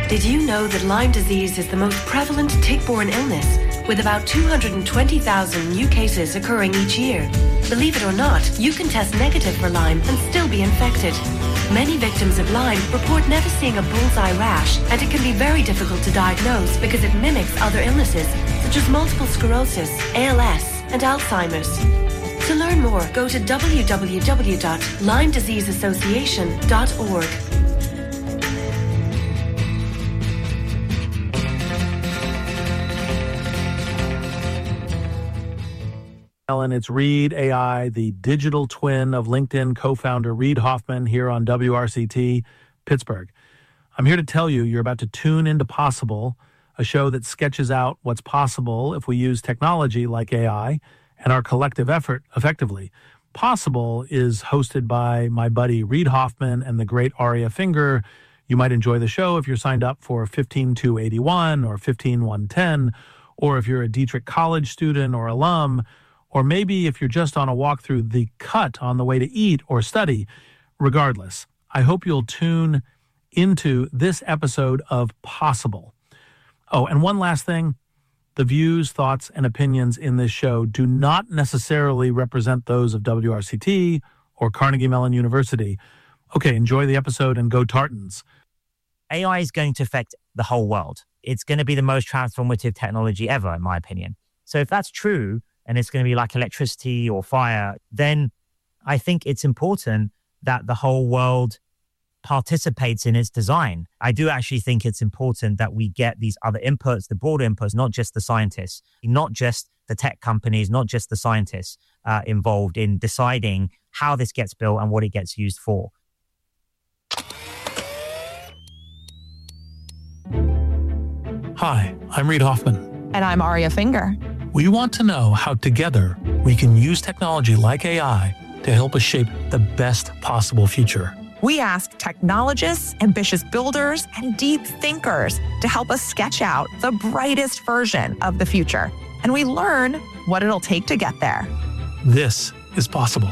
Did you know that Lyme disease is the most prevalent tick-borne illness, with about 220,000 new cases occurring each year? Believe it or not, you can test negative for Lyme and still be infected. Many victims of Lyme report never seeing a bullseye rash, and it can be very difficult to diagnose because it mimics other illnesses such as multiple sclerosis, ALS, and Alzheimer's. To learn more, go to www.LymeDiseaseAssociation.org. Ellen, it's Reid AI, the digital twin of LinkedIn co-founder Reid Hoffman here on WRCT Pittsburgh. I'm here to tell you you're about to tune into Possible, a show that sketches out what's possible if we use technology like AI and our collective effort effectively. Possible is hosted by my buddy Reid Hoffman and the great Aria Finger. You might enjoy the show if you're signed up for 15281 or 15110, or if you're a Dietrich College student or alum, or maybe if you're just on a walk through the cut on the way to eat or study. Regardless, I hope you'll tune into this episode of Possible. Oh, and one last thing. The views, thoughts, and opinions in this show do not necessarily represent those of WRCT or Carnegie Mellon University. Okay, enjoy the episode and go Tartans. AI is going to affect the whole world. It's going to be the most transformative technology ever, in my opinion. So if that's true, and it's going to be like electricity or fire, then I think it's important that the whole world participates in its design. I do actually think it's important that we get these other inputs, the broader inputs, not just the scientists, not just the tech companies, not just the scientists involved in deciding how this gets built and what it gets used for. Hi, I'm Reid Hoffman. And I'm Aria Finger. We want to know how together we can use technology like AI to help us shape the best possible future. We ask technologists, ambitious builders, and deep thinkers to help us sketch out the brightest version of the future. And we learn what it'll take to get there. This is Possible.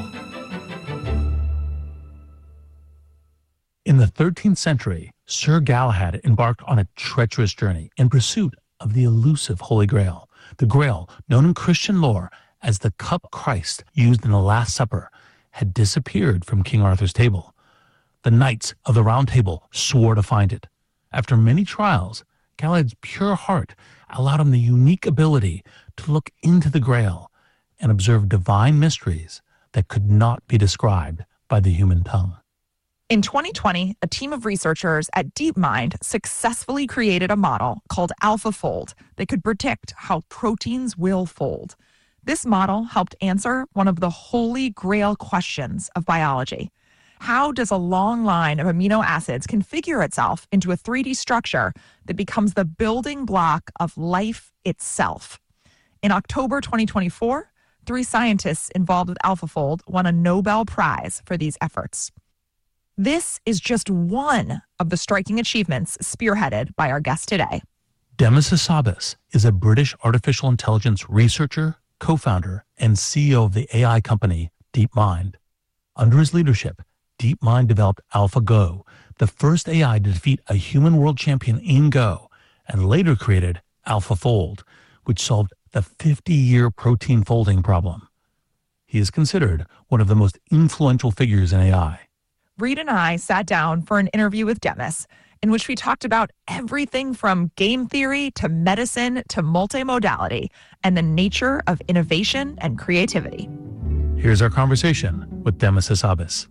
In the 13th century, Sir Galahad embarked on a treacherous journey in pursuit of the elusive Holy Grail. The Grail, known in Christian lore as the Cup Christ used in the Last Supper, had disappeared from King Arthur's table. The Knights of the Round Table swore to find it. After many trials, Galahad's pure heart allowed him the unique ability to look into the Grail and observe divine mysteries that could not be described by the human tongue. In 2020, a team of researchers at DeepMind successfully created a model called AlphaFold that could predict how proteins will fold. This model helped answer one of the holy grail questions of biology. How does a long line of amino acids configure itself into a 3D structure that becomes the building block of life itself? In October 2024, 3 scientists involved with AlphaFold won a Nobel Prize for these efforts. This is just one of the striking achievements spearheaded by our guest today. Demis Hassabis is a British artificial intelligence researcher, co-founder, and CEO of the AI company DeepMind. Under his leadership, DeepMind developed AlphaGo, the first AI to defeat a human world champion in Go, and later created AlphaFold, which solved the 50-year protein folding problem. He is considered one of the most influential figures in AI. Reid and I sat down for an interview with Demis, in which we talked about everything from game theory to medicine to multimodality and the nature of innovation and creativity. Here's our conversation with Demis Hassabis.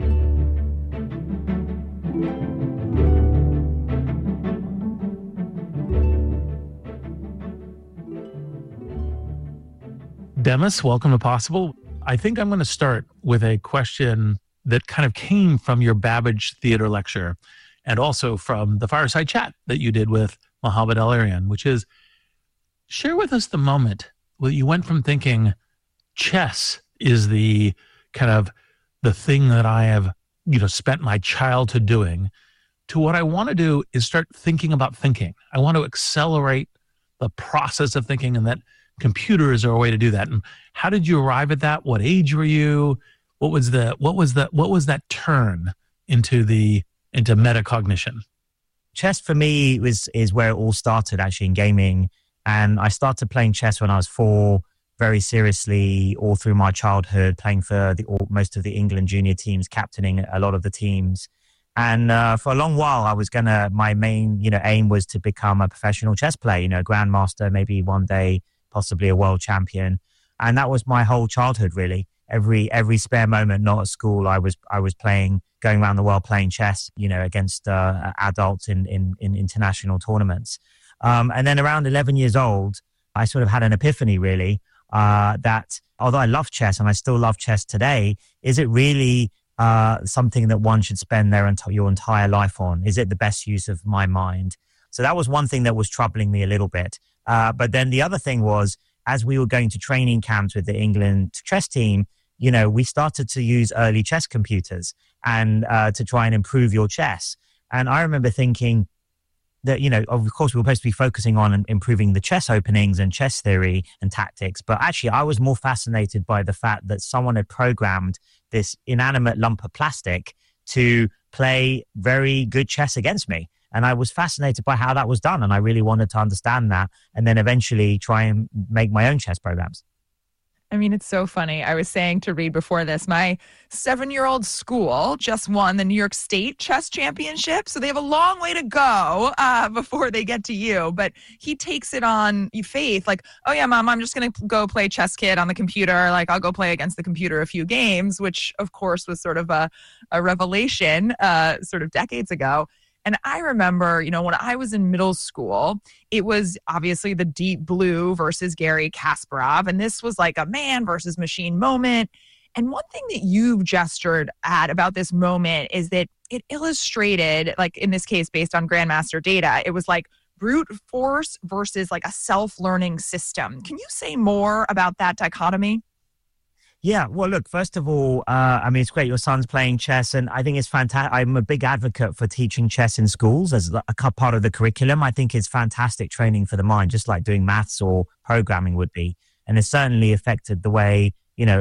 Demis, welcome to Possible. I think I'm going to start with a question that kind of came from your Babbage Theater lecture and also from the fireside chat that you did with Mohamed El-Erian, which is, share with us the moment where you went from thinking chess is the kind of the thing that I have, spent my childhood doing, to what I want to do is start thinking about thinking. I want to accelerate the process of thinking, and that computers are a way to do that. And how did you arrive at that? What age were you? What was that turn into metacognition? chess for me is where it all started actually in gaming. And I started playing chess when I was 4, very seriously all through my childhood, playing for most of the England junior teams, captaining a lot of the teams. And for a long while, my main, aim was to become a professional chess player, grandmaster, maybe one day, possibly a world champion. And that was my whole childhood, really. Every spare moment, not at school, I was playing, going around the world playing chess, against adults in international tournaments. And then around 11 years old, I sort of had an epiphany, really, that although I love chess and I still love chess today, is it really something that one should spend your entire life on? Is it the best use of my mind? So that was one thing that was troubling me a little bit. But then the other thing was, as we were going to training camps with the England chess team, we started to use early chess computers and to try and improve your chess. And I remember thinking that, of course, we were supposed to be focusing on improving the chess openings and chess theory and tactics. But actually, I was more fascinated by the fact that someone had programmed this inanimate lump of plastic to play very good chess against me. And I was fascinated by how that was done. And I really wanted to understand that and then eventually try and make my own chess programs. I mean, it's so funny. I was saying to Reed before this, my 7-year-old school just won the New York State Chess Championship. So they have a long way to go before they get to you. But he takes it on faith, like, oh yeah, Mom, I'm just going to go play Chess Kid on the computer. Like, I'll go play against the computer a few games, which of course was sort of a revelation sort of decades ago. And I remember, when I was in middle school, it was obviously the Deep Blue versus Garry Kasparov. And this was like a man versus machine moment. And one thing that you've gestured at about this moment is that it illustrated, like in this case, based on Grandmaster data, it was like brute force versus like a self-learning system. Can you say more about that dichotomy? Yeah, well, look, first of all, it's great your son's playing chess, and I think it's fantastic. I'm a big advocate for teaching chess in schools as a part of the curriculum. I think it's fantastic training for the mind, just like doing maths or programming would be. And it's certainly affected the way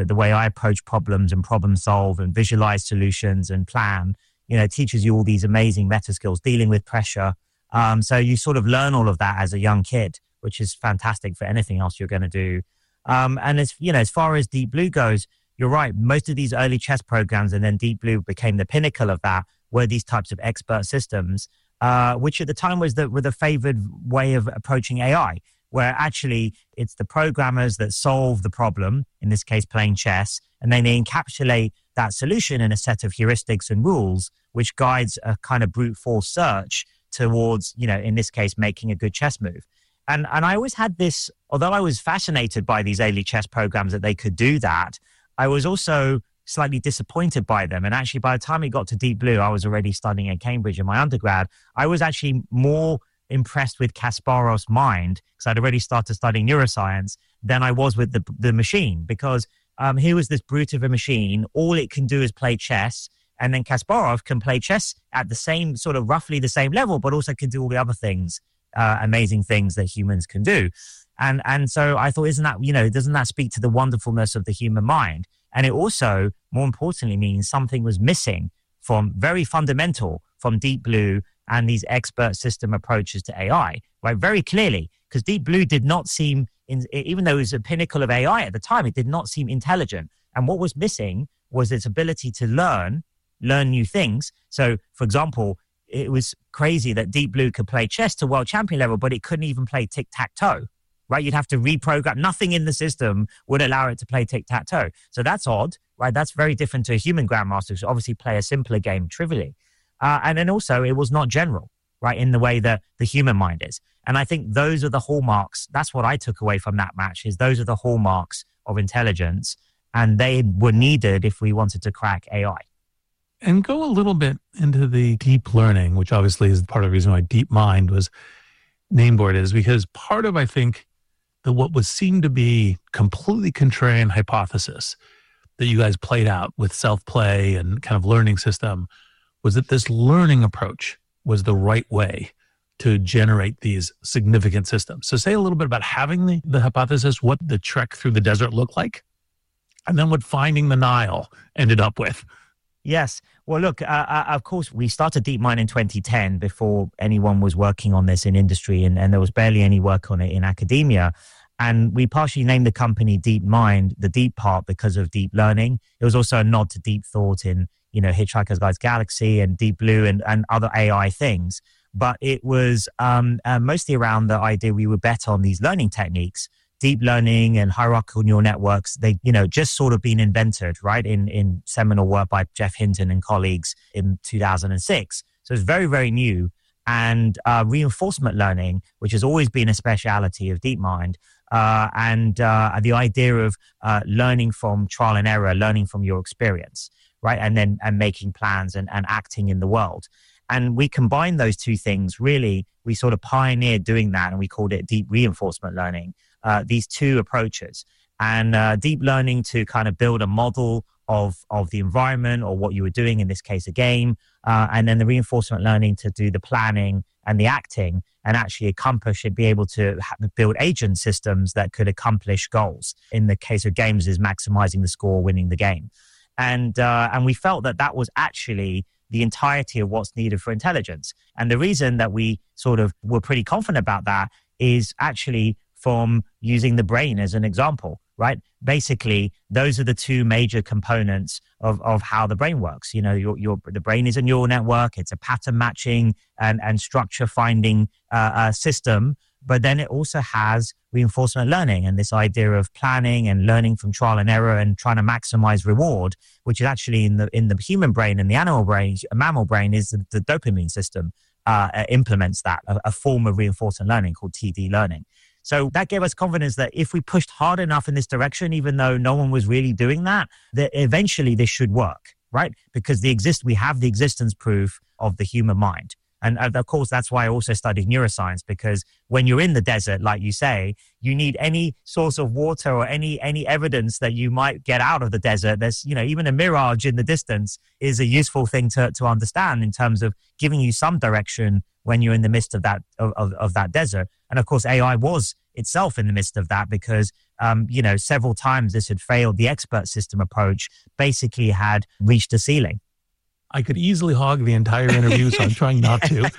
I approach problems and problem solve and visualize solutions and plan. It teaches you all these amazing meta skills, dealing with pressure. So you sort of learn all of that as a young kid, which is fantastic for anything else you're going to do. And as far as Deep Blue goes, you're right. Most of these early chess programs, and then Deep Blue became the pinnacle of that, were these types of expert systems, which at the time were the favored way of approaching AI, where actually it's the programmers that solve the problem, in this case playing chess, and then they encapsulate that solution in a set of heuristics and rules, which guides a kind of brute force search towards, in this case, making a good chess move. And I always had this, although I was fascinated by these early chess programs that they could do that, I was also slightly disappointed by them. And actually, by the time it got to Deep Blue, I was already studying at Cambridge in my undergrad. I was actually more impressed with Kasparov's mind, because I'd already started studying neuroscience, than I was with the machine, because he was this brute of a machine. All it can do is play chess. And then Kasparov can play chess at the same, sort of roughly the same level, but also can do all the other things. Amazing things that humans can do. And so I thought, doesn't that speak to the wonderfulness of the human mind? And it also, more importantly, means something was missing from very fundamental from Deep Blue and these expert system approaches to AI, right? Very clearly, because Deep Blue did not seem, even though it was a pinnacle of AI at the time, it did not seem intelligent. And what was missing was its ability to learn new things. So, for example, it was crazy that Deep Blue could play chess to world champion level, but it couldn't even play tic-tac-toe, right? You'd have to reprogram. Nothing in the system would allow it to play tic-tac-toe. So that's odd, right? That's very different to a human grandmaster who obviously play a simpler game trivially. And then also it was not general, right? In the way that the human mind is. And I think those are the hallmarks. That's what I took away from that match, is those are the hallmarks of intelligence. And they were needed if we wanted to crack AI. And go a little bit into the deep learning, which obviously is part of the reason why DeepMind was named for it, is because part of, I think, what was seen to be completely contrarian hypothesis that you guys played out with self-play and kind of learning system was that this learning approach was the right way to generate these significant systems. So say a little bit about having the hypothesis, what the trek through the desert looked like, and then what finding the Nile ended up with. Yes. Well, look, of course, we started DeepMind in 2010 before anyone was working on this in industry, and there was barely any work on it in academia. And we partially named the company DeepMind, the deep part, because of deep learning. It was also a nod to deep thought in, Hitchhiker's Guide Galaxy and Deep Blue and other AI things. But it was mostly around the idea we would bet on these learning techniques. Deep learning and hierarchical neural networks, they, just sort of been invented, right, in seminal work by Jeff Hinton and colleagues in 2006. So it's very, very new. And reinforcement learning, which has always been a speciality of DeepMind, and the idea of learning from trial and error, learning from your experience, right, and making plans and acting in the world. And we combined those two things. Really, we sort of pioneered doing that, and we called it deep reinforcement learning. These two approaches, and deep learning to kind of build a model of the environment or what you were doing, in this case, a game, and then the reinforcement learning to do the planning and the acting and actually accomplish it, be able to build agent systems that could accomplish goals. In the case of games, is maximizing the score, winning the game. And we felt that was actually the entirety of what's needed for intelligence. And the reason that we sort of were pretty confident about that is actually from using the brain as an example, right? Basically, those are the two major components of how the brain works. The brain is a neural network. It's a pattern matching and structure finding system. But then it also has reinforcement learning and this idea of planning and learning from trial and error and trying to maximize reward, which is actually in the human brain and the animal brain, mammal brain, is the dopamine system implements that, a form of reinforcement learning called TD learning. So that gave us confidence that if we pushed hard enough in this direction, even though no one was really doing that eventually this should work, right? Because we have the existence proof of the human mind. And of course, that's why I also studied neuroscience, because when you're in the desert, like you say, you need any source of water or any evidence that you might get out of the desert. There's, even a mirage in the distance is a useful thing to understand in terms of giving you some direction when you're in the midst of that desert. And of course, AI was itself in the midst of that because, several times this had failed. The expert system approach basically had reached a ceiling. I could easily hog the entire interview, so I'm trying not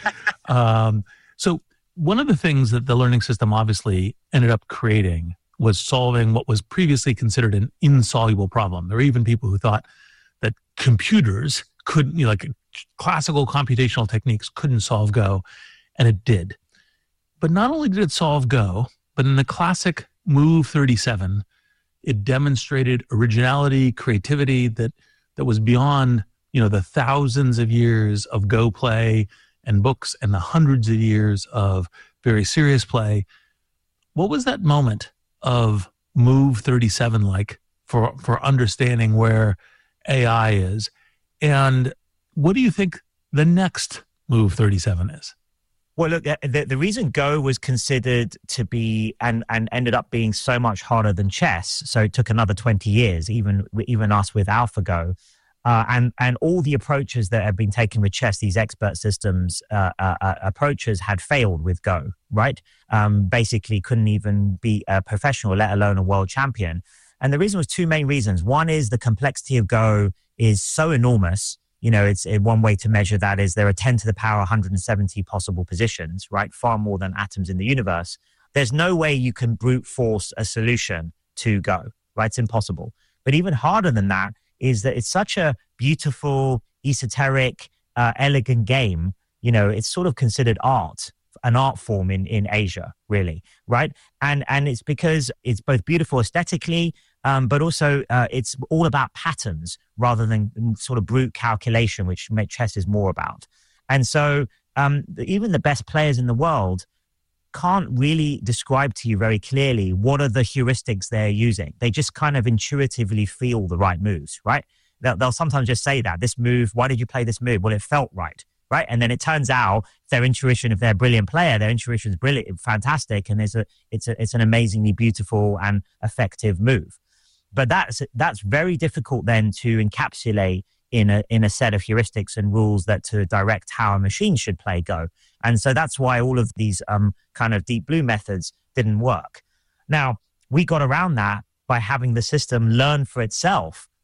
to. So one of the things that the learning system obviously ended up creating was solving what was previously considered an insoluble problem. There were even people who thought that computers couldn't, like classical computational techniques couldn't solve Go, and it did. But not only did it solve Go, but in the classic Move 37, it demonstrated originality, creativity that was beyond the thousands of years of Go play and books and the hundreds of years of very serious play. What was that moment of Move 37 like for understanding where AI is? And what do you think the next Move 37 is? Well, look, the reason Go was considered to be and ended up being so much harder than chess, so it took another 20 years, even us with AlphaGo, and all the approaches that have been taken with chess, these expert systems approaches had failed with Go, right? Basically couldn't even be a professional, let alone a world champion. And the reason was two main reasons. One is the complexity of Go is so enormous. It's one way to measure that is there are 10 to the power 170 possible positions, right? Far more than atoms in the universe. There's no way you can brute force a solution to Go, right? It's impossible. But even harder than that is that it's such a beautiful, esoteric, elegant game. It's sort of considered an art form in Asia, really, right? And it's because it's both beautiful aesthetically, but also it's all about patterns rather than sort of brute calculation, which chess is more about. And so even the best players in the world can't really describe to you very clearly what are the heuristics they're using. They just kind of intuitively feel the right moves, right? They'll sometimes just say that, this move, why did you play this move? Well, it felt right, right? And then it turns out their intuition, if they're a brilliant player, their intuition is brilliant, fantastic, and it's an amazingly beautiful and effective move. But that's very difficult then to encapsulate in a set of heuristics and rules that to direct how a machine should play Go. And so that's why all of these kind of Deep Blue methods didn't work. Now, we got around that by having the system learn for itself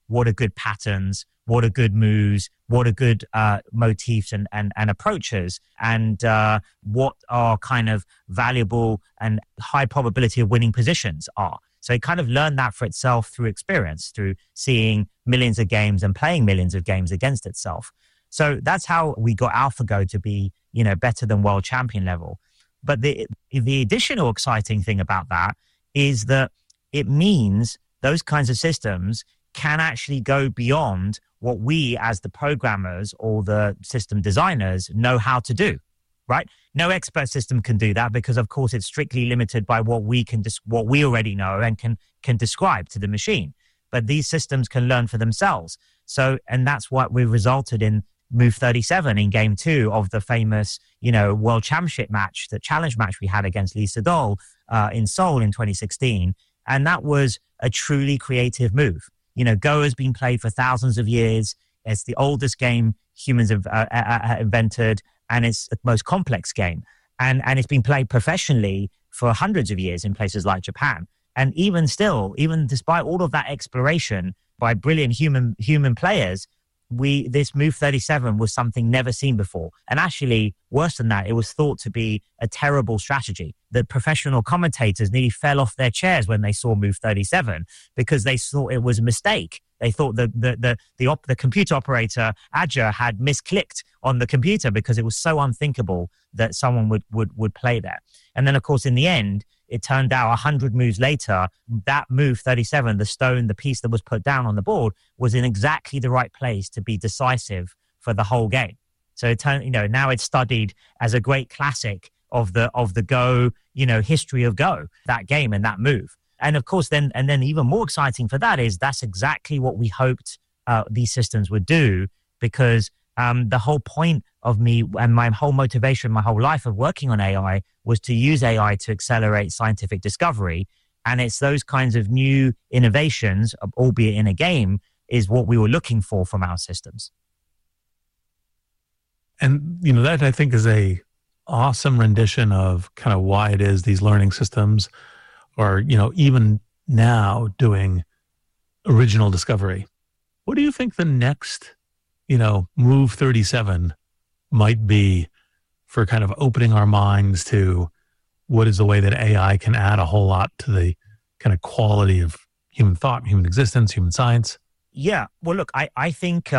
what are good patterns, what are good moves, what are good motifs and approaches, and what are kind of valuable and high probability of winning positions are. So it kind of learned that for itself through experience, through seeing millions of games and playing millions of games against itself. So that's how we got AlphaGo to be, better than world champion level. But the additional exciting thing about that is that it means those kinds of systems can actually go beyond what we as the programmers or the system designers know how to do, right? No expert system can do that because, of course, it's strictly limited by what we what we already know and can describe to the machine. But these systems can learn for themselves. So, and that's what we resulted in Move 37 in game 2 of the famous, world championship match, the challenge match we had against Lee Sedol in Seoul in 2016. And that was a truly creative move. Go has been played for thousands of years. It's the oldest game humans have invented, and it's the most complex game. And it's been played professionally for hundreds of years in places like Japan. And even still, even despite all of that exploration by brilliant human players, this Move 37 was something never seen before. And actually, worse than that, it was thought to be a terrible strategy. The professional commentators nearly fell off their chairs when they saw Move 37 because they thought it was a mistake. They thought the computer operator, Adja, had misclicked on the computer because it was so unthinkable that someone would play that. And then, of course, in the end, it turned out 100 moves later, that Move 37, the piece that was put down on the board, was in exactly the right place to be decisive for the whole game. So it turned, now it's studied as a great classic of the Go, history of Go, that game and that move. And of course, then even more exciting for that is that's exactly what we hoped these systems would do, because the whole point of me and my whole motivation, my whole life of working on AI was to use AI to accelerate scientific discovery. And it's those kinds of new innovations, albeit in a game, is what we were looking for from our systems. And, that I think is a awesome rendition of kind of why it is these learning systems are, even now doing original discovery. What do you think the next, Move 37 might be for kind of opening our minds to what is the way that AI can add a whole lot to the kind of quality of human thought, human existence, human science? Yeah. Well, look, I think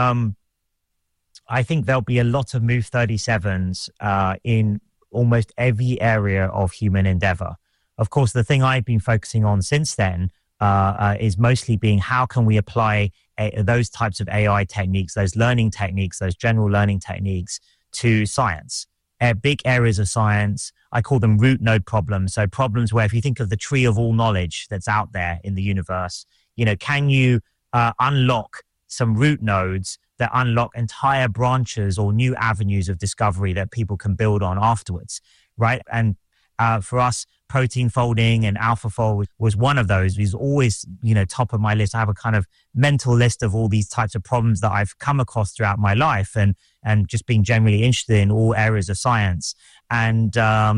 there'll be a lot of Move 37s in almost every area of human endeavor. Of course, the thing I've been focusing on since then is mostly being how can we apply those types of AI techniques, those learning techniques, those general learning techniques to science. Big areas of science, I call them root node problems. So problems where if you think of the tree of all knowledge that's out there in the universe, can you unlock some root nodes that unlock entire branches or new avenues of discovery that people can build on afterwards, right? And for us, protein folding and AlphaFold was one of those. It was always, top of my list. I have a kind of mental list of all these types of problems that I've come across throughout my life, and just being generally interested in all areas of science, and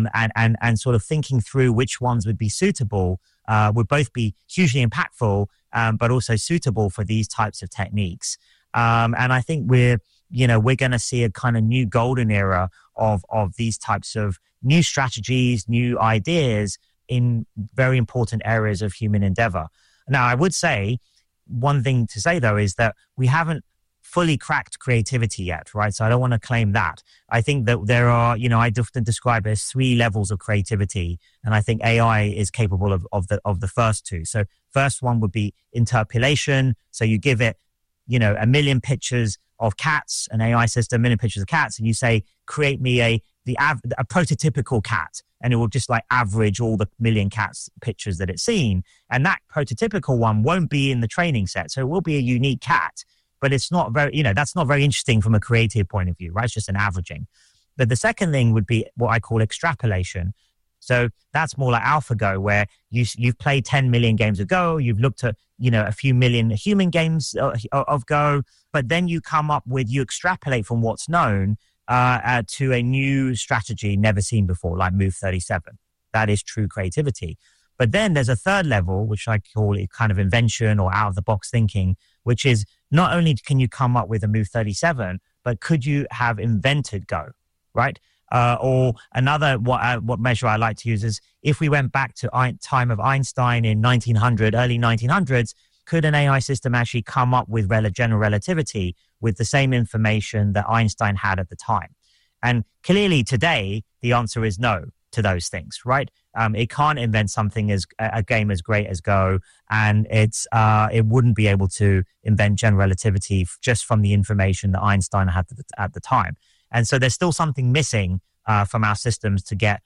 sort of thinking through which ones would be suitable, would both be hugely impactful, but also suitable for these types of techniques. And I think we're going to see a kind of new golden era of these types of new strategies, new ideas in very important areas of human endeavor. Now, I would say one thing to say, though, is that we haven't fully cracked creativity yet, right? So I don't want to claim that. I think that there are, I often describe it as 3 levels of creativity. And I think AI is capable of the first 2. So first one would be interpolation. So you give it, a million pictures of cats, an AI system, a million pictures of cats, and you say, create me a prototypical cat, and it will just average all the million cats pictures that it's seen. And that prototypical one won't be in the training set. So it will be a unique cat, but it's not very, that's not very interesting from a creative point of view, right? It's just an averaging. But the second thing would be what I call extrapolation. So that's more like AlphaGo, where you've played 10 million games of Go, you've looked at, a few million human games of Go, but then you extrapolate from what's known to a new strategy never seen before, like Move 37. That is true creativity. But then there's a third level, which I call it kind of invention or out-of-the-box thinking, which is not only can you come up with a move 37, but could you have invented Go, right? Or another, what measure I like to use is if we went back to time of Einstein in early 1900s, could an AI system actually come up with general relativity with the same information that Einstein had at the time? And clearly today, the answer is no to those things, right? It can't invent something as a game as great as Go, and it wouldn't be able to invent general relativity just from the information that Einstein had at the time. And so there's still something missing from our systems to get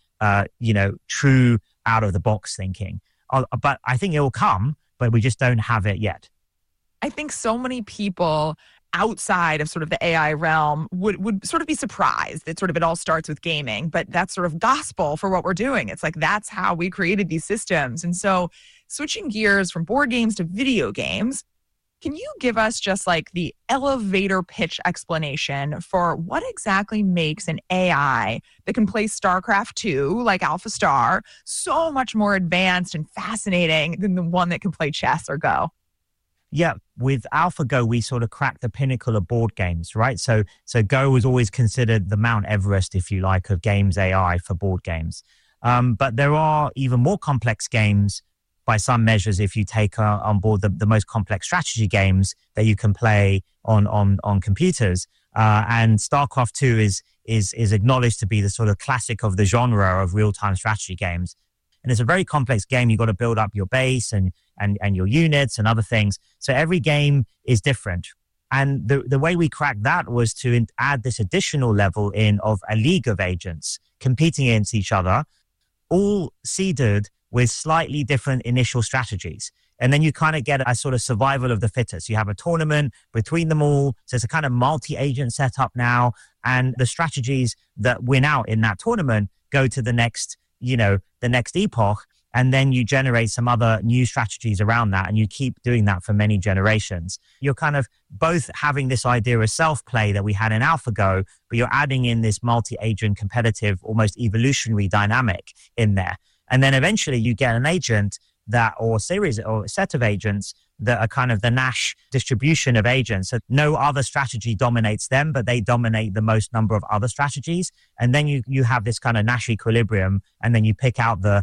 true out of the box thinking. But I think it will come, but we just don't have it yet. I think so many people outside of sort of the AI realm would sort of be surprised that sort of it all starts with gaming, but that's sort of gospel for what we're doing. It's like, that's how we created these systems. And so switching gears from board games to video games, can you give us just like the elevator pitch explanation for what exactly makes an AI that can play StarCraft 2, like Alpha Star, so much more advanced and fascinating than the one that can play chess or Go? Yeah, with AlphaGo, we sort of cracked the pinnacle of board games, right? So Go was always considered the Mount Everest, if you like, of games AI for board games. But there are even more complex games by some measures if you take on board the most complex strategy games that you can play on computers. And StarCraft 2 is acknowledged to be the sort of classic of the genre of real-time strategy games. And it's a very complex game. You've got to build up your base and your units and other things. So every game is different. And the way we cracked that was to add this additional level in of a league of agents competing against each other, all seeded with slightly different initial strategies. And then you kind of get a sort of survival of the fittest. You have a tournament between them all. So it's a kind of multi-agent setup now. And the strategies that win out in that tournament go to the next epoch. And then you generate some other new strategies around that. And you keep doing that for many generations. You're kind of both having this idea of self-play that we had in AlphaGo, but you're adding in this multi-agent competitive, almost evolutionary dynamic in there. And then eventually you get an agent or series or a set of agents that are kind of the Nash distribution of agents. So no other strategy dominates them, but they dominate the most number of other strategies. And then you have this kind of Nash equilibrium, and then you pick out the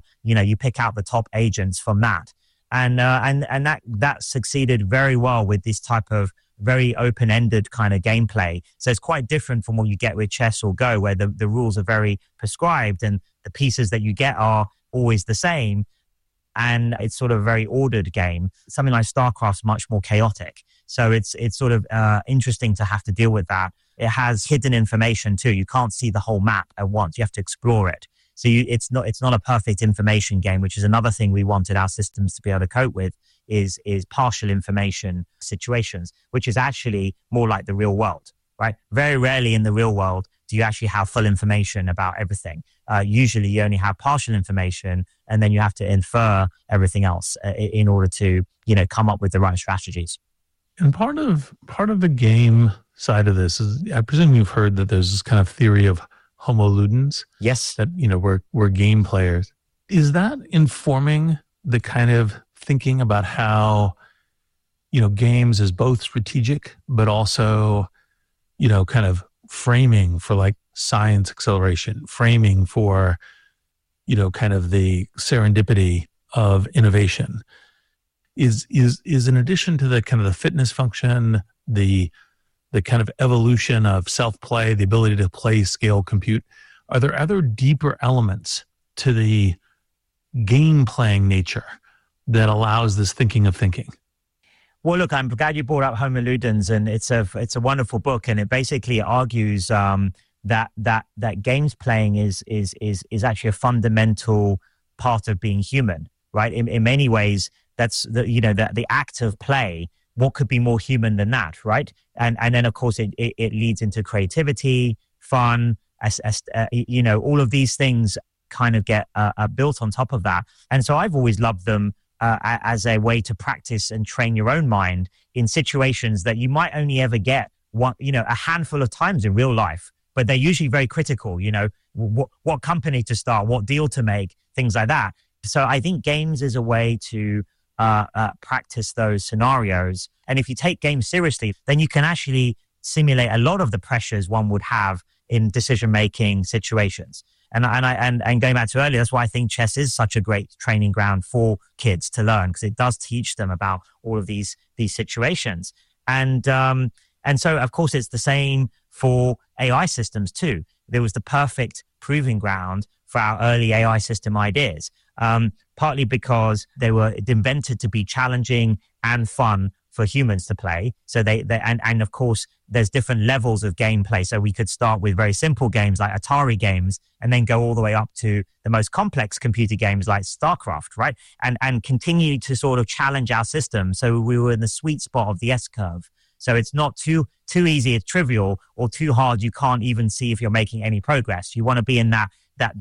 top agents from that. And that succeeded very well with this type of very open-ended kind of gameplay. So it's quite different from what you get with chess or Go, where the rules are very prescribed and the pieces that you get are always the same. And it's sort of a very ordered game. Something like StarCraft's much more chaotic. So it's sort of interesting to have to deal with that. It has hidden information too. You can't see the whole map at once. You have to explore it. So it's not a perfect information game, which is another thing we wanted our systems to be able to cope with, is partial information situations, which is actually more like the real world, right? Very rarely in the real world do you actually have full information about everything. Usually you only have partial information, and then you have to infer everything else in order to, come up with the right strategies. And part of the game side of this is, I presume you've heard that there's this kind of theory of homo ludens. Yes. That, we're game players. Is that informing the kind of thinking about how, games is both strategic, but also, kind of framing for like science acceleration, framing for, kind of the serendipity of innovation is in addition to the kind of the fitness function, the kind of evolution of self-play, the ability to play, scale, compute. Are there other deeper elements to the game playing nature that allows this thinking of thinking? Well, look, I'm glad you brought up Homo Ludens, and it's a wonderful book, and it basically argues that games playing is actually a fundamental part of being human, right? In many ways, that's the act of play. What could be more human than that, right? And then of course it leads into creativity, fun, all of these things kind of get built on top of that. And so I've always loved them as a way to practice and train your own mind in situations that you might only ever get a handful of times in real life, but they're usually very critical, what company to start, what deal to make, things like that. So I think games is a way to practice those scenarios. And if you take games seriously, then you can actually simulate a lot of the pressures one would have in decision-making situations. And going back to earlier, that's why I think chess is such a great training ground for kids to learn, because it does teach them about all of these situations. And so, of course, it's the same for AI systems too. There was the perfect proving ground for our early AI system ideas, partly because they were invented to be challenging and fun for humans to play. So and of course, there's different levels of gameplay. So we could start with very simple games like Atari games and then go all the way up to the most complex computer games like StarCraft, right? And continue to sort of challenge our system. So we were in the sweet spot of the S-curve. So it's not too easy, it's trivial, or too hard. You can't even see if you're making any progress. You want to be in that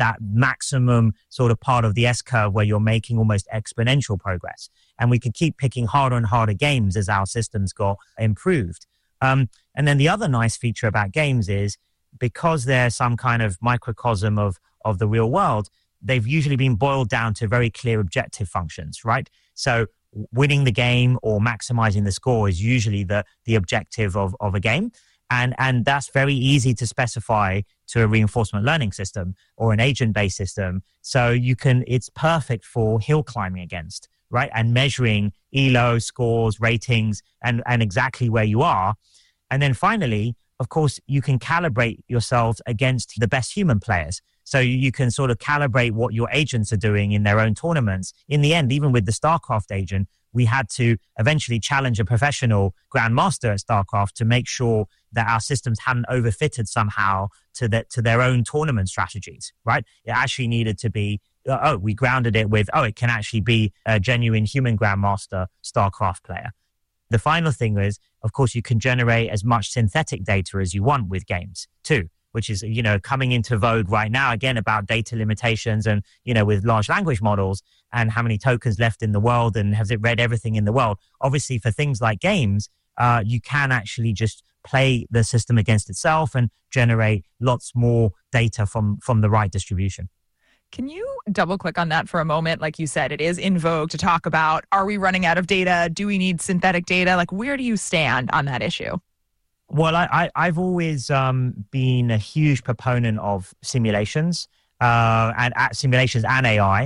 maximum sort of part of the S-curve where you're making almost exponential progress. And we could keep picking harder and harder games as our systems got improved. And then the other nice feature about games is because they're some kind of microcosm of the real world, they've usually been boiled down to very clear objective functions, right? So winning the game or maximizing the score is usually the objective of a game. And that's very easy to specify to a reinforcement learning system or an agent-based system. So it's perfect for hill climbing against, right? And measuring ELO scores, ratings, and exactly where you are. And then finally, of course, you can calibrate yourselves against the best human players. So you can sort of calibrate what your agents are doing in their own tournaments. In the end, even with the StarCraft agent, we had to eventually challenge a professional grandmaster at StarCraft to make sure that our systems hadn't overfitted somehow to their own tournament strategies, right? It actually needed to be, we grounded it with, it can actually be a genuine human grandmaster StarCraft player. The final thing is, of course, you can generate as much synthetic data as you want with games too, which is, coming into vogue right now, again, about data limitations and, with large language models and how many tokens left in the world and has it read everything in the world. Obviously, for things like games, you can actually just play the system against itself and generate lots more data from the right distribution. Can you double click on that for a moment? Like you said, it is in vogue to talk about, are we running out of data? Do we need synthetic data? Like, where do you stand on that issue? Well, I've always been a huge proponent of simulations and simulations and AI.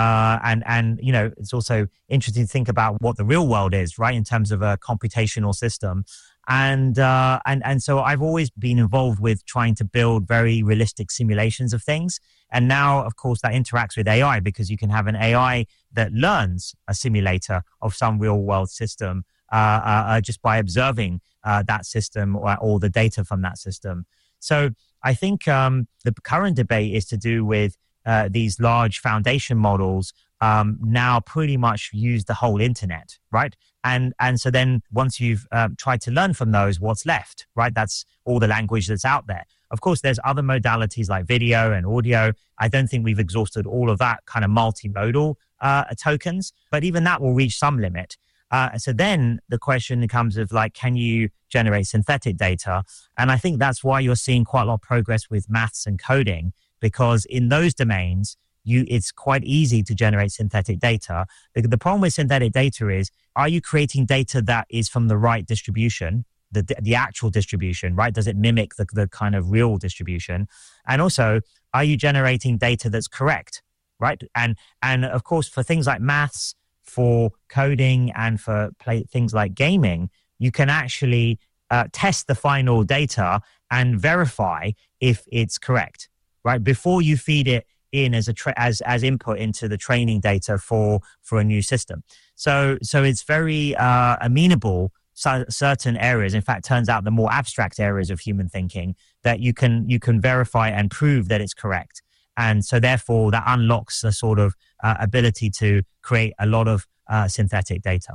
And it's also interesting to think about what the real world is, right, in terms of a computational system. And so I've always been involved with trying to build very realistic simulations of things. And now, of course, that interacts with AI because you can have an AI that learns a simulator of some real world system just by observing that system or the data from that system. So I think the current debate is to do with these large foundation models now pretty much use the whole internet, right? And so then once you've tried to learn from those, what's left, right? That's all the language that's out there. Of course, there's other modalities like video and audio. I don't think we've exhausted all of that kind of multimodal tokens, but even that will reach some limit. So then the question comes of like, can you generate synthetic data? And I think that's why you're seeing quite a lot of progress with maths and coding, because in those domains, it's quite easy to generate synthetic data. The problem with synthetic data is, are you creating data that is from the right distribution, the actual distribution, right? Does it mimic the kind of real distribution? And also, are you generating data that's correct, right? And of course, for things like maths, for coding, and for things like gaming, you can actually test the final data and verify if it's correct, right? Before you feed it in as input into the training data for a new system. So it's very amenable to certain areas. In fact, turns out the more abstract areas of human thinking that you can verify and prove that it's correct. And so therefore that unlocks the sort of ability to create a lot of synthetic data.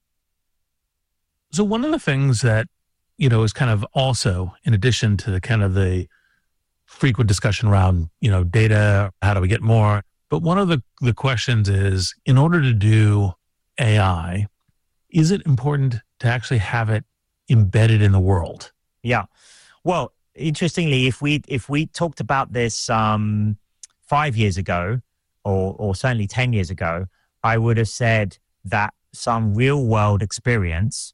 So one of the things that, is kind of also, in addition to the kind of the frequent discussion around, data, how do we get more? But one of the questions is, in order to do AI, is it important to actually have it embedded in the world? Yeah. Well, interestingly, if we talked about this 5 years ago, or certainly 10 years ago, I would have said that some real world experience,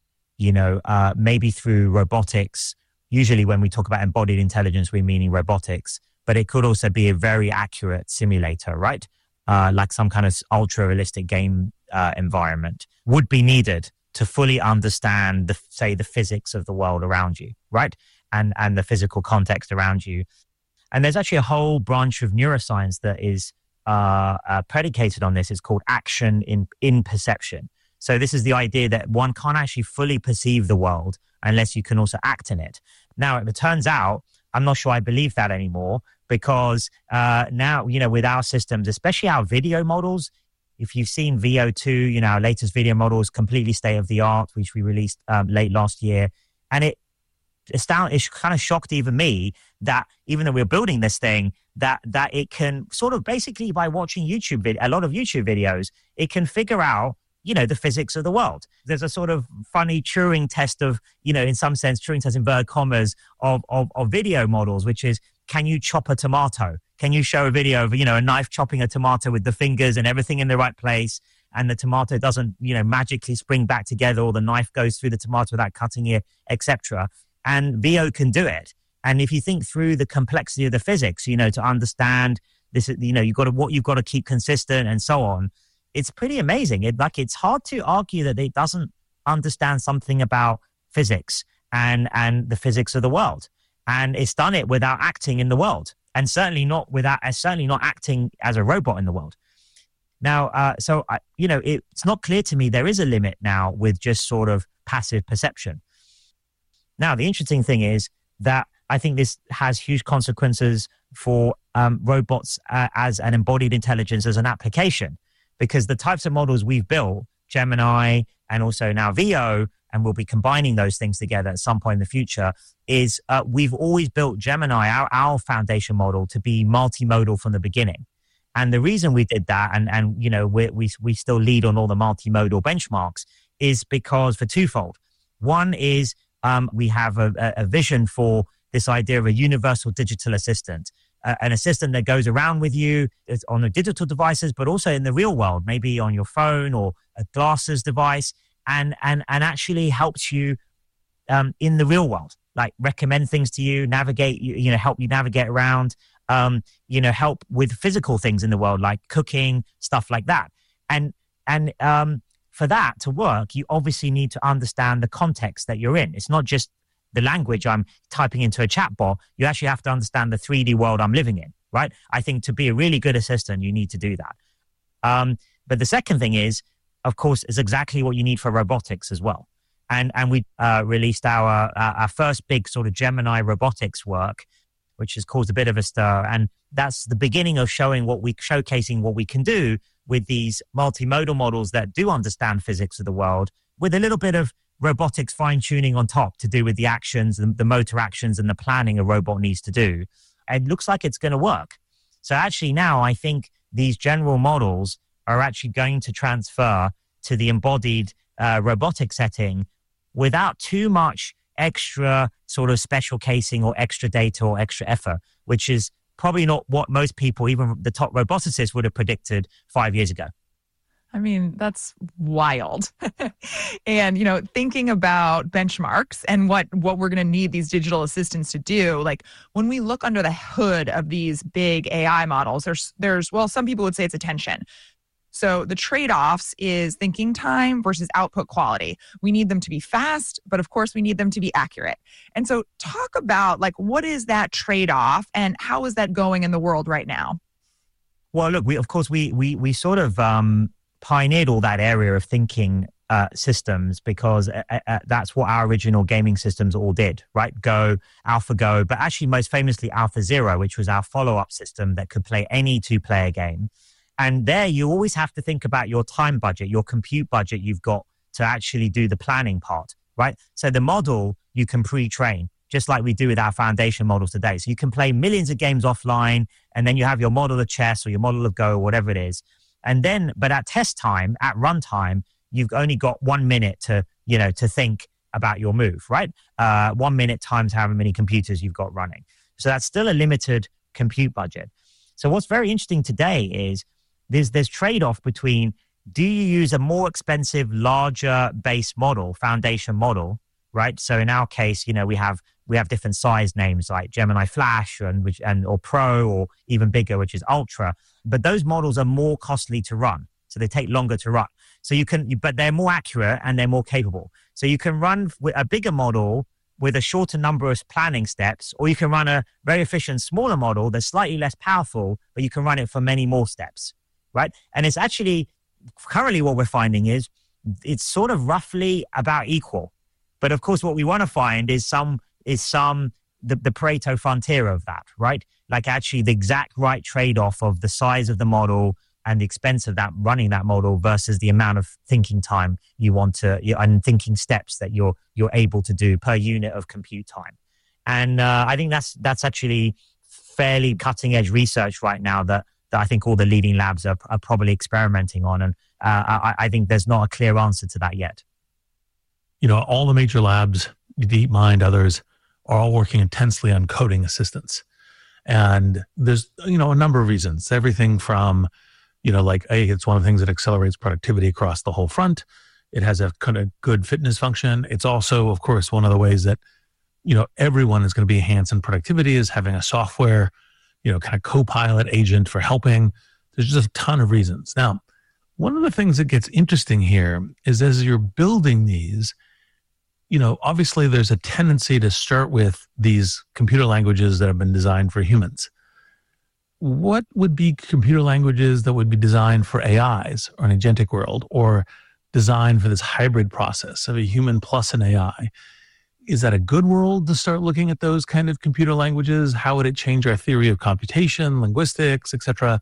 maybe through robotics. Usually when we talk about embodied intelligence, we're meaning robotics, but it could also be a very accurate simulator, right? Like some kind of ultra realistic game environment would be needed to fully understand the physics of the world around you, right? And the physical context around you. And there's actually a whole branch of neuroscience that is predicated on this. It's called action in perception. So this is the idea that one can't actually fully perceive the world unless you can also act in it. Now, it turns out, I'm not sure I believe that anymore, because now, with our systems, especially our video models, if you've seen Veo 2, our latest video model is completely state of the art, which we released late last year. And it kind of shocked even me that even though we're building this thing, that it can sort of basically by watching a lot of YouTube videos, it can figure out, the physics of the world. There's a sort of funny Turing test of, in some sense, Turing test inverted commas of video models, which is, can you chop a tomato? Can you show a video of, a knife chopping a tomato with the fingers and everything in the right place, and the tomato doesn't, magically spring back together, or the knife goes through the tomato without cutting it, etc. And Veo can do it. And if you think through the complexity of the physics, to understand this, you've got to keep consistent and so on. It's pretty amazing. It's hard to argue that it doesn't understand something about physics and the physics of the world. And it's done it without acting in the world, and certainly not acting as a robot in the world. Now, it's not clear to me there is a limit now with just sort of passive perception. Now, the interesting thing is that I think this has huge consequences for robots as an embodied intelligence as an application, because the types of models we've built, Gemini and also now Veo, and we'll be combining those things together at some point in the future, is we've always built Gemini, our foundation model, to be multimodal from the beginning. And the reason we did that, and we still lead on all the multimodal benchmarks, is because for twofold. One is we have a vision for this idea of a universal digital assistant, an assistant that goes around with you on the digital devices, but also in the real world, maybe on your phone or a glasses device, and actually helps you in the real world, like recommend things to you, navigate, help you navigate around, help with physical things in the world, like cooking, stuff like that. And for that to work, you obviously need to understand the context that you're in. It's not just the language I'm typing into a chatbot. You actually have to understand the 3D world I'm living in, right? I think to be a really good assistant, you need to do that. But the second thing is, of course, is exactly what you need for robotics as well. And we released our first big sort of Gemini robotics work, which has caused a bit of a stir. And that's the beginning of showcasing what we can do with these multimodal models that do understand physics of the world, with a little bit of robotics fine-tuning on top to do with the actions, the motor actions and the planning a robot needs to do. It looks like it's going to work. So actually now I think these general models are actually going to transfer to the embodied robotic setting without too much extra sort of special casing or extra data or extra effort, which is probably not what most people, even the top roboticists, would have predicted 5 years ago. I mean, that's wild. And, thinking about benchmarks and what we're going to need these digital assistants to do, like when we look under the hood of these big AI models, there's some people would say it's attention. So the trade-offs is thinking time versus output quality. We need them to be fast, but of course we need them to be accurate. And so talk about what is that trade-off and how is that going in the world right now? Well, look, we sort of pioneered all that area of thinking systems because that's what our original gaming systems all did, right? Go, AlphaGo, but actually most famously AlphaZero, which was our follow-up system that could play any two-player game. And there you always have to think about your time budget, your compute budget you've got to actually do the planning part, right? So the model you can pre-train, just like we do with our foundation models today. So you can play millions of games offline, and then you have your model of chess or your model of Go or whatever it is. And then, but at test time, at runtime, you've only got 1 minute to think about your move, right? 1 minute times however many computers you've got running. So that's still a limited compute budget. So what's very interesting today is there's trade-off between do you use a more expensive, larger base model, foundation model, right? So in our case, we have different size names like Gemini Flash or Pro, or even bigger, which is Ultra. But those models are more costly to run, so they take longer to run. So but they're more accurate and they're more capable. So you can run with a bigger model with a shorter number of planning steps, or you can run a very efficient smaller model that's slightly less powerful, but you can run it for many more steps, right? And it's actually currently what we're finding is it's sort of roughly about equal. But of course, what we want to find is the Pareto frontier of that, right? Like actually the exact right trade-off of the size of the model and the expense of that running that model versus the amount of thinking time you want to, and thinking steps that you're able to do per unit of compute time. And I think that's actually fairly cutting edge research right now that I think all the leading labs are probably experimenting on. And I think there's not a clear answer to that yet. All the major labs, DeepMind, others, are all working intensely on coding assistance. And there's, a number of reasons. Everything from, it's one of the things that accelerates productivity across the whole front. It has a kind of good fitness function. It's also, of course, one of the ways that, everyone is going to be enhanced in productivity is having a software, kind of co-pilot agent for helping. There's just a ton of reasons. Now, one of the things that gets interesting here is as you're building these, obviously there's a tendency to start with these computer languages that have been designed for humans. What would be computer languages that would be designed for AIs or an agentic world, or designed for this hybrid process of a human plus an AI? Is that a good world to start looking at those kind of computer languages? How would it change our theory of computation, linguistics, etc.?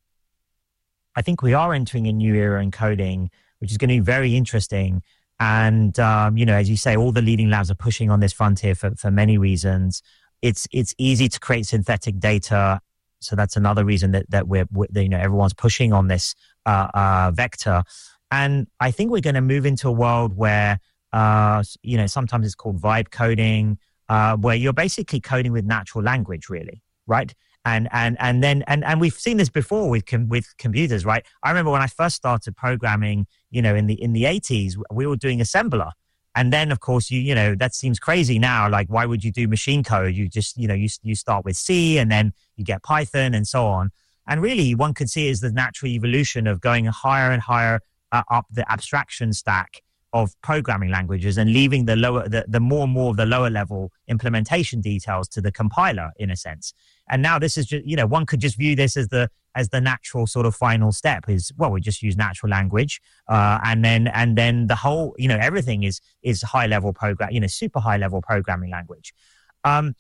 I think we are entering a new era in coding, which is going to be very interesting. And, as you say, all the leading labs are pushing on this frontier for many reasons. It's easy to create synthetic data. So that's another reason that we're everyone's pushing on this vector. And I think we're going to move into a world where, sometimes it's called vibe coding, where you're basically coding with natural language, really, right? And we've seen this before with computers, right? I remember when I first started programming, in the 80s, we were doing assembler. And then, of course, that seems crazy now. Like, why would you do machine code? You just, you start with C and then you get Python and so on. And really, one could see it as the natural evolution of going higher and higher up the abstraction stack of programming languages and leaving the more and more of the lower level implementation details to the compiler, in a sense. And now this is just, one could just view this as the natural sort of final step is, well, we just use natural language. And then the whole, everything is high level program, super high level programming language. And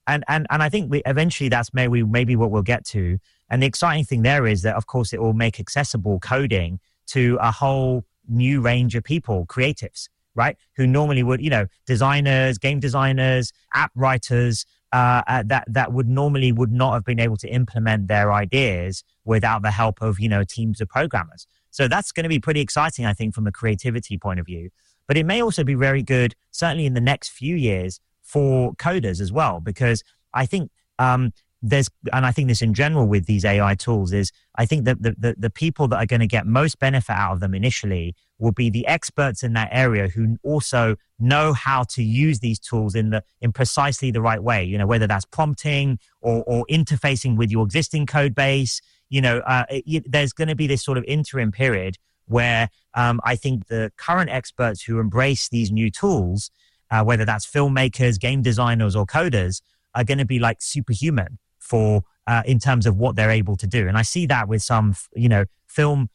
I think eventually that's maybe what we'll get to. And the exciting thing there is that, of course, it will make accessible coding to a whole new range of people, creatives, right? Who normally would, designers, game designers, app writers, that would not have been able to implement their ideas without the help of, teams of programmers. So that's going to be pretty exciting, I think, from a creativity point of view. But it may also be very good, certainly in the next few years, for coders as well, because I think and I think this in general with these AI tools is, I think that the people that are going to get most benefit out of them initially will be the experts in that area who also know how to use these tools in precisely the right way, whether that's prompting or interfacing with your existing code base. There's going to be this sort of interim period where I think the current experts who embrace these new tools, whether that's filmmakers, game designers, or coders, are going to be like superhuman for in terms of what they're able to do. And I see that with some, film,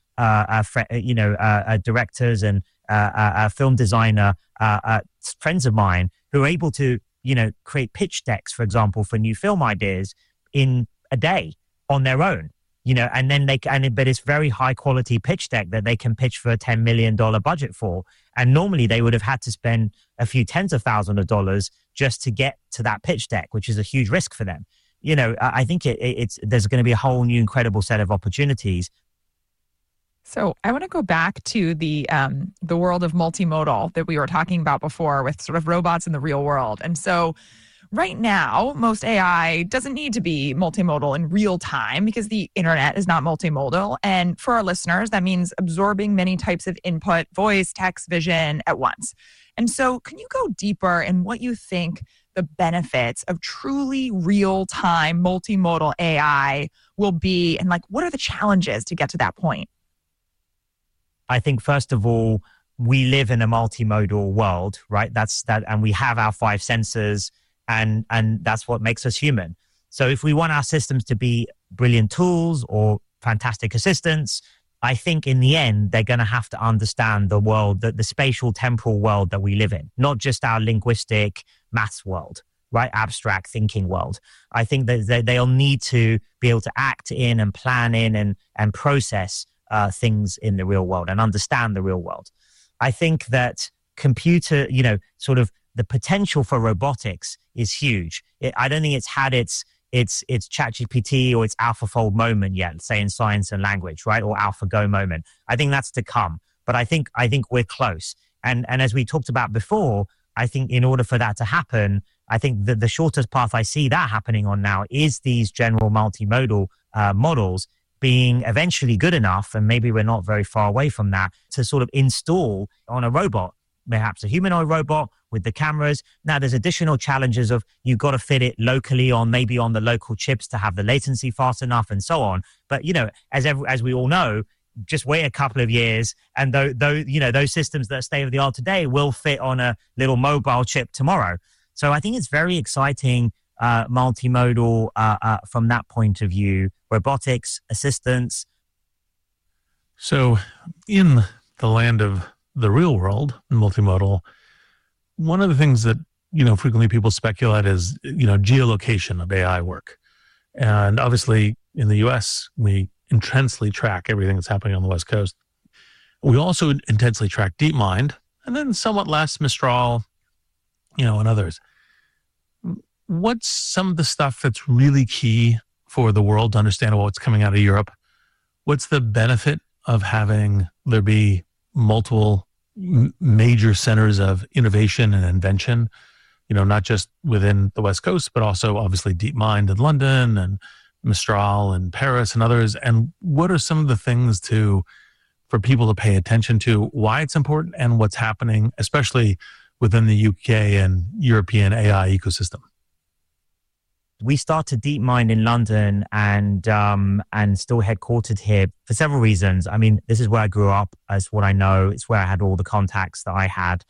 directors and film designer friends of mine who are able to, create pitch decks, for example, for new film ideas in a day on their own, and then but it's very high quality pitch deck that they can pitch for a $10 million budget for. And normally they would have had to spend a few tens of thousands of dollars just to get to that pitch deck, which is a huge risk for them. I think there's going to be a whole new incredible set of opportunities. So I want to go back to the world of multimodal that we were talking about before with sort of robots in the real world. And so Right now, most AI doesn't need to be multimodal in real time because the internet is not multimodal. And for our listeners, that means absorbing many types of input, voice, text, vision at once. And so can you go deeper in what you think the benefits of truly real-time multimodal AI will be, and like what are the challenges to get to that point? I think first of all, we live in a multimodal world, right? And we have our five senses, and that's what makes us human. So if we want our systems to be brilliant tools or fantastic assistants, I think in the end, they're going to have to understand the world, the spatial temporal world that we live in, not just our linguistic maths world, right? Abstract thinking world. I think that they'll need to be able to act in and plan in and process things in the real world and understand the real world. I think that sort of the potential for robotics is huge. I don't think it's had its ChatGPT or its AlphaFold moment yet, say in science and language, right? Or AlphaGo moment. I think that's to come, but I think we're close. And as we talked about before, I think in order for that to happen, I think that the shortest path I see that happening on now is these general multimodal models being eventually good enough, and maybe we're not very far away from that, to sort of install on a robot, perhaps a humanoid robot with the cameras. Now, there's additional challenges of you've got to fit it locally on maybe on the local chips to have the latency fast enough and so on. But, as we all know, just wait a couple of years and those systems that are state of the art today will fit on a little mobile chip tomorrow. So I think it's very exciting, multimodal from that point of view, robotics, assistance. So in the land of the real world, multimodal, one of the things that, frequently people speculate is, geolocation of AI work. And obviously in the US, we intensely track everything that's happening on the West Coast. We also intensely track DeepMind, and then somewhat less Mistral, and others. What's some of the stuff that's really key for the world to understand what's coming out of Europe? What's the benefit of having there be multiple major centers of innovation and invention, not just within the West Coast, but also obviously DeepMind in London and Mistral in Paris and others? And what are some of the things for people to pay attention to, why it's important and what's happening, especially within the UK and European AI ecosystem? We started DeepMind in London and still headquartered here for several reasons. I mean, this is where I grew up. It's what I know. It's where I had all the contacts that I had.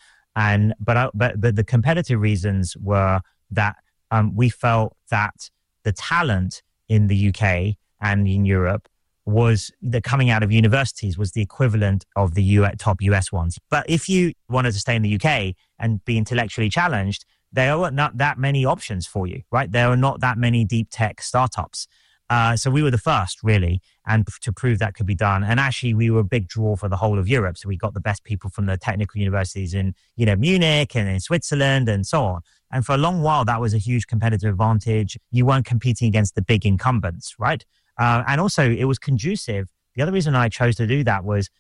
But the competitive reasons were that we felt that the talent in the UK and in Europe was that coming out of universities was the equivalent of the top US ones. But if you wanted to stay in the UK and be intellectually challenged, there are not that many options for you, right? There are not that many deep tech startups. So we were the first, really, and to prove that could be done. And actually, we were a big draw for the whole of Europe. So we got the best people from the technical universities in, Munich and in Switzerland and so on. And for a long while, that was a huge competitive advantage. You weren't competing against the big incumbents, right? And also, it was conducive. The other reason I chose to do that was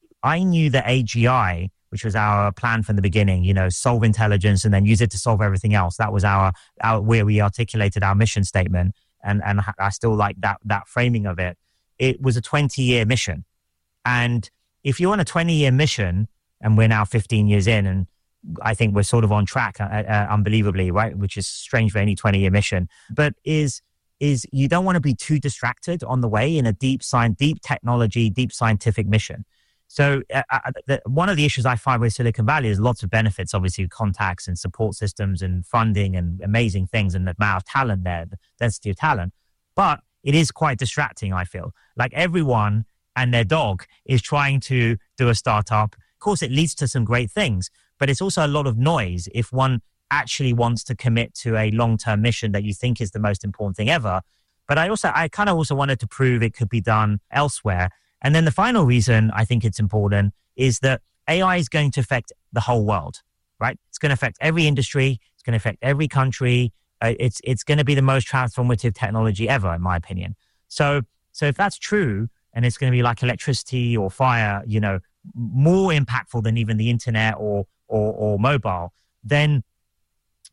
I knew that AGI, which was our plan from the beginning, solve intelligence and then use it to solve everything else. That was our where we articulated our mission statement. And I still like that framing of it. It was a 20-year mission. And if you're on a 20-year mission, and we're now 15 years in, and I think we're sort of on track, unbelievably, right? Which is strange for any 20-year mission. But is you don't want to be too distracted on the way in a deep technology, deep scientific mission. So one of the issues I find with Silicon Valley is lots of benefits, obviously contacts and support systems and funding and amazing things and the amount of talent there, the density of talent. But it is quite distracting, I feel. Like everyone and their dog is trying to do a startup. Of course, it leads to some great things, but it's also a lot of noise if one actually wants to commit to a long-term mission that you think is the most important thing ever. But I kind of also wanted to prove it could be done elsewhere. And then the final reason I think it's important is that AI is going to affect the whole world, right? It's going to affect every industry. It's going to affect every country. It's going to be the most transformative technology ever, in my opinion. So if that's true, and it's going to be like electricity or fire, more impactful than even the internet or mobile, then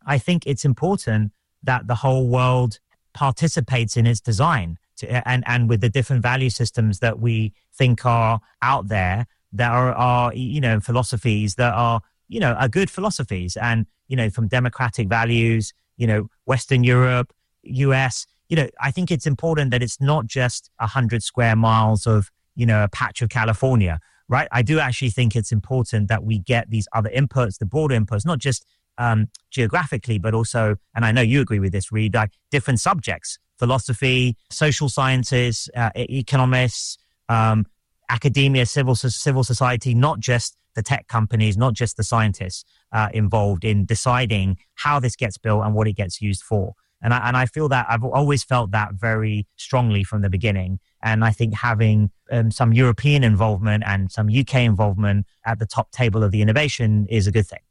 I think it's important that the whole world participates in its design and with the different value systems that we think are out there that are philosophies that are good philosophies and, from democratic values, Western Europe, US, I think it's important that it's not just 100 square miles of, a patch of California, right? I do actually think it's important that we get these other inputs, the broader inputs, not just geographically, but also, and I know you agree with this, Reed, like different subjects, philosophy, social sciences, economists, academia, civil society, not just the tech companies, not just the scientists involved in deciding how this gets built and what it gets used for. And I feel that I've always felt that very strongly from the beginning. And I think having some European involvement and some UK involvement at the top table of the innovation is a good thing.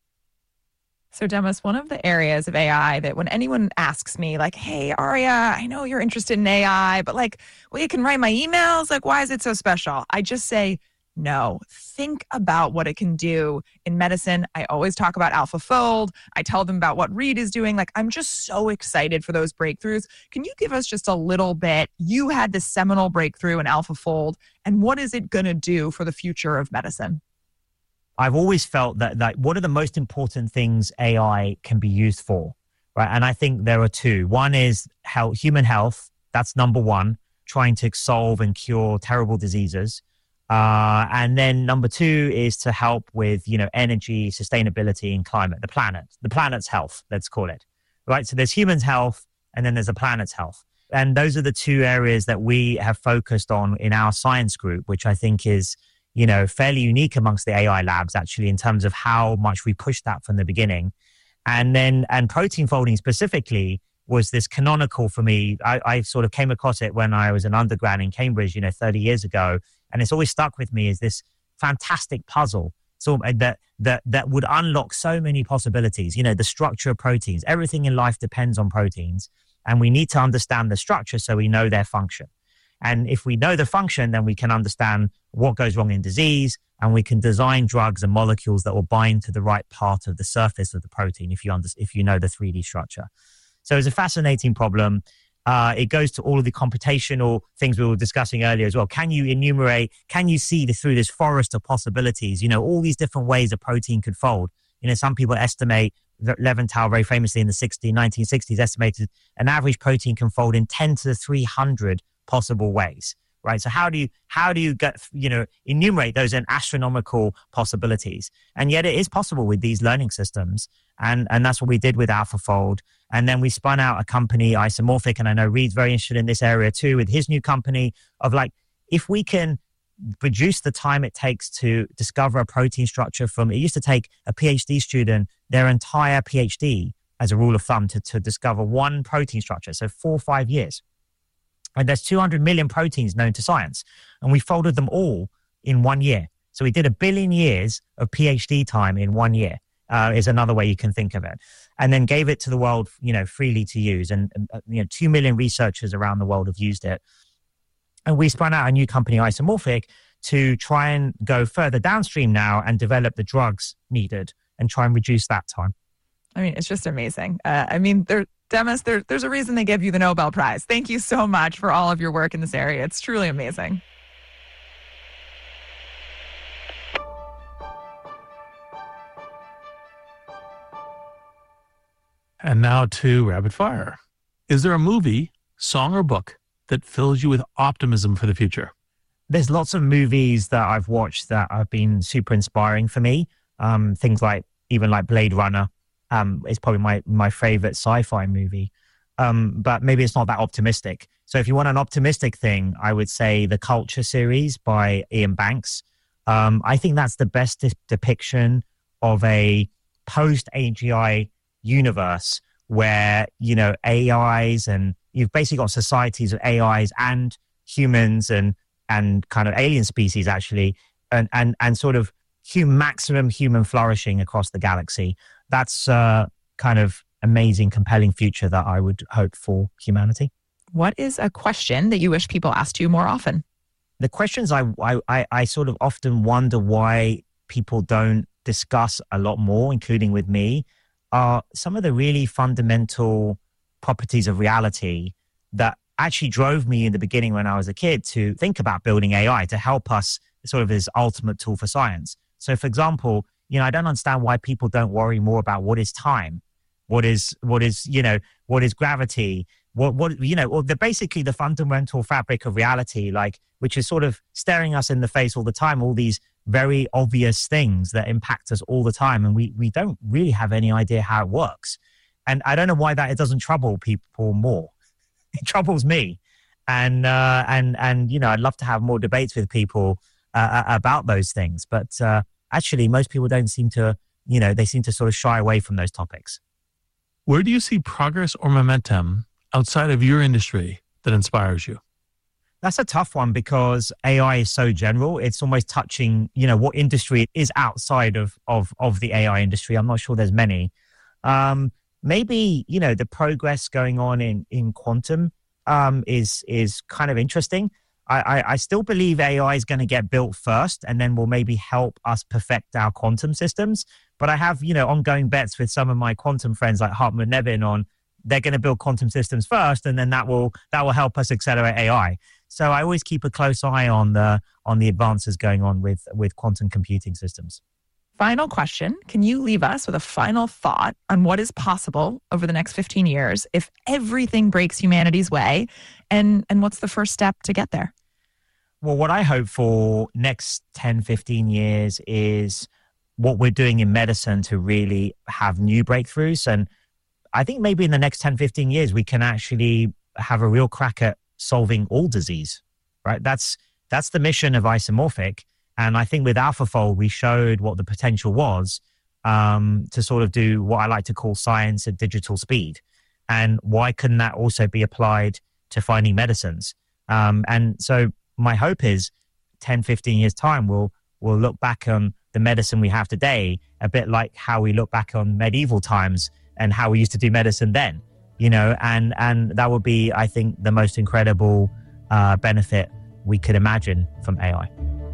So Demis, one of the areas of AI that when anyone asks me like, hey, Aria, I know you're interested in AI, but you can write my emails. Like, why is it so special? I just say, no, think about what it can do in medicine. I always talk about AlphaFold. I tell them about what Reed is doing. I'm just so excited for those breakthroughs. Can you give us just a little bit? You had this seminal breakthrough in AlphaFold, and what is it going to do for the future of medicine? I've always felt that what are the most important things AI can be used for, right? And I think there are two. One is human health. That's number one, trying to solve and cure terrible diseases. And then number two is to help with, energy, sustainability and climate, the planet's health, let's call it, right? So there's human health and then there's the planet's health. And those are the two areas that we have focused on in our science group, which I think is, fairly unique amongst the AI labs, actually, in terms of how much we pushed that from the beginning. And protein folding specifically was this canonical for me. I sort of came across it when I was an undergrad in Cambridge, 30 years ago. And it's always stuck with me as this fantastic puzzle that would unlock so many possibilities. The structure of proteins, everything in life depends on proteins. And we need to understand the structure so we know their function. And if we know the function, then we can understand what goes wrong in disease, and we can design drugs and molecules that will bind to the right part of the surface of the protein if you know the 3D structure. So it's a fascinating problem. It goes to all of the computational things we were discussing earlier as well. Can you see through this forest of possibilities, all these different ways a protein could fold? Some people estimate that Leventhal very famously in the 1960s estimated an average protein can fold in 10 to the 300 possible ways, right? So how do you get, enumerate those in astronomical possibilities? And yet it is possible with these learning systems. And that's what we did with AlphaFold. And then we spun out a company, Isomorphic, and I know Reed's very interested in this area too, with his new company of if we can reduce the time it takes to discover a protein structure it used to take a PhD student their entire PhD as a rule of thumb to discover one protein structure. So 4 or 5 years. And there's 200 million proteins known to science. And we folded them all in 1 year. So we did 1 billion years of PhD time in 1 year, is another way you can think of it. And then gave it to the world, freely to use. And 2 million researchers around the world have used it. And we spun out a new company, Isomorphic, to try and go further downstream now and develop the drugs needed and try and reduce that time. It's just amazing. Demis, there's a reason they give you the Nobel Prize. Thank you so much for all of your work in this area. It's truly amazing. And now to Rapid Fire. Is there a movie, song, or book that fills you with optimism for the future? There's lots of movies that I've watched that have been super inspiring for me. Things like Blade Runner. It's probably my favorite sci-fi movie, but maybe it's not that optimistic. So if you want an optimistic thing, I would say the Culture series by Ian Banks. I think that's the best depiction of a post-AGI universe where, AIs and you've basically got societies of AIs and humans and kind of alien species actually, and sort of maximum human flourishing across the galaxy. That's kind of amazing, compelling future that I would hope for humanity. What is a question that you wish people asked you more often? The questions I sort of often wonder why people don't discuss a lot more, including with me, are some of the really fundamental properties of reality that actually drove me in the beginning when I was a kid to think about building AI to help us sort of as ultimate tool for science. So for example, I don't understand why people don't worry more about what is time, what is gravity, they're basically the fundamental fabric of reality, which is sort of staring us in the face all the time, all these very obvious things that impact us all the time. And we don't really have any idea how it works. And I don't know why it doesn't trouble people more. It troubles me. And I'd love to have more debates with people about those things. But actually, most people don't seem to, they seem to sort of shy away from those topics. Where do you see progress or momentum outside of your industry that inspires you? That's a tough one because AI is so general. It's almost touching, what industry is outside of the AI industry. I'm not sure there's many. Maybe, the progress going on in quantum is kind of interesting. I still believe AI is going to get built first and then will maybe help us perfect our quantum systems. But I have, ongoing bets with some of my quantum friends like Hartmut Neven on they're going to build quantum systems first and then that will help us accelerate AI. So I always keep a close eye on the advances going on with quantum computing systems. Final question. Can you leave us with a final thought on what is possible over the next 15 years if everything breaks humanity's way? And what's the first step to get there? Well, what I hope for next 10, 15 years is what we're doing in medicine to really have new breakthroughs. And I think maybe in the next 10, 15 years, we can actually have a real crack at solving all disease, right? That's the mission of Isomorphic. And I think with AlphaFold, we showed what the potential was to sort of do what I like to call science at digital speed. And why couldn't that also be applied to finding medicines? And so my hope is 10, 15 years time, we'll look back on the medicine we have today, a bit like how we look back on medieval times and how we used to do medicine then, and that would be, I think, the most incredible benefit we could imagine from AI.